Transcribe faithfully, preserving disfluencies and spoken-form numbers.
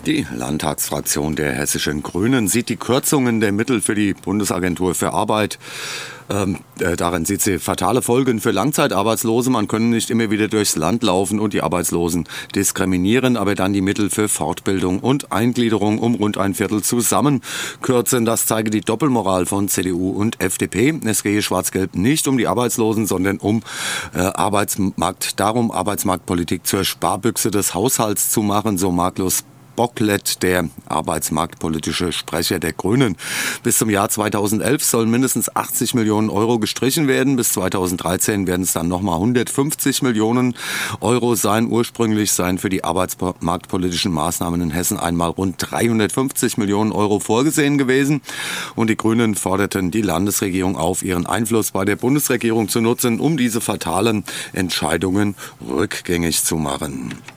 Die Landtagsfraktion der Hessischen Grünen sieht die Kürzungen der Mittel für die Bundesagentur für Arbeit. Ähm, äh, darin sieht sie fatale Folgen für Langzeitarbeitslose. Man könne nicht immer wieder durchs Land laufen und die Arbeitslosen diskriminieren, aber dann die Mittel für Fortbildung und Eingliederung um rund ein Viertel zusammenkürzen. Das zeige die Doppelmoral von C D U und F D P. Es gehe schwarz-gelb nicht um die Arbeitslosen, sondern um äh, Arbeitsmarkt, darum Arbeitsmarktpolitik zur Sparbüchse des Haushalts zu machen, so Markus Bocklet, der arbeitsmarktpolitische Sprecher der Grünen. Bis zum Jahr zweitausendelf sollen mindestens achtzig Millionen Euro gestrichen werden. Bis zweitausenddreizehn werden es dann nochmal hundertfünfzig Millionen Euro sein. Ursprünglich seien für die arbeitsmarktpolitischen Maßnahmen in Hessen einmal rund dreihundertfünfzig Millionen Euro vorgesehen gewesen. Und die Grünen forderten die Landesregierung auf, ihren Einfluss bei der Bundesregierung zu nutzen, um diese fatalen Entscheidungen rückgängig zu machen.